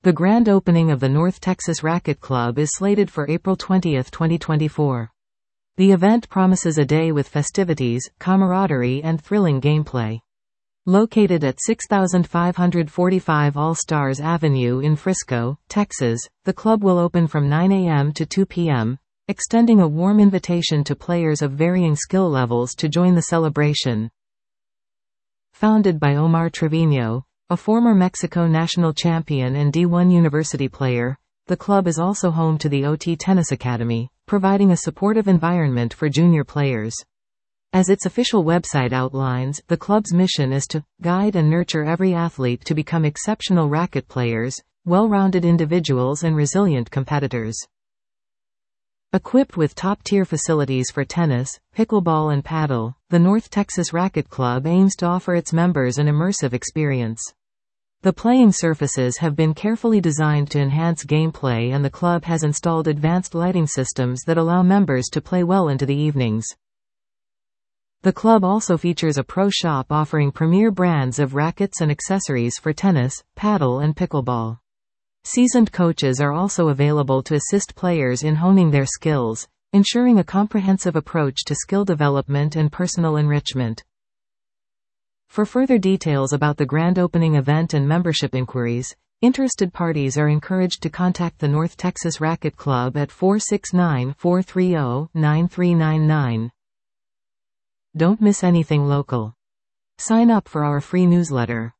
The grand opening of the North Texas Racquet Club is slated for April 20, 2024. The event promises a day with festivities, camaraderie and thrilling gameplay. Located at 6545 All-Stars Avenue in Frisco, Texas, the club will open from 9 a.m. to 2 p.m., extending a warm invitation to players of varying skill levels to join the celebration. Founded by Omar Trevino, a former Mexico national champion and D1 university player, the club is also home to the OT Tennis Academy, providing a supportive environment for junior players. As its official website outlines, the club's mission is to guide and nurture every athlete to become exceptional racket players, well-rounded individuals and resilient competitors. Equipped with top-tier facilities for tennis, pickleball and paddle, the North Texas Racquet Club aims to offer its members an immersive experience. The playing surfaces have been carefully designed to enhance gameplay, and the club has installed advanced lighting systems that allow members to play well into the evenings. The club also features a pro shop offering premier brands of rackets and accessories for tennis, paddle and pickleball. Seasoned coaches are also available to assist players in honing their skills, ensuring a comprehensive approach to skill development and personal enrichment. For further details about the grand opening event and membership inquiries, interested parties are encouraged to contact the North Texas Racquet Club at 469-430-9399. Don't miss anything local. Sign up for our free newsletter.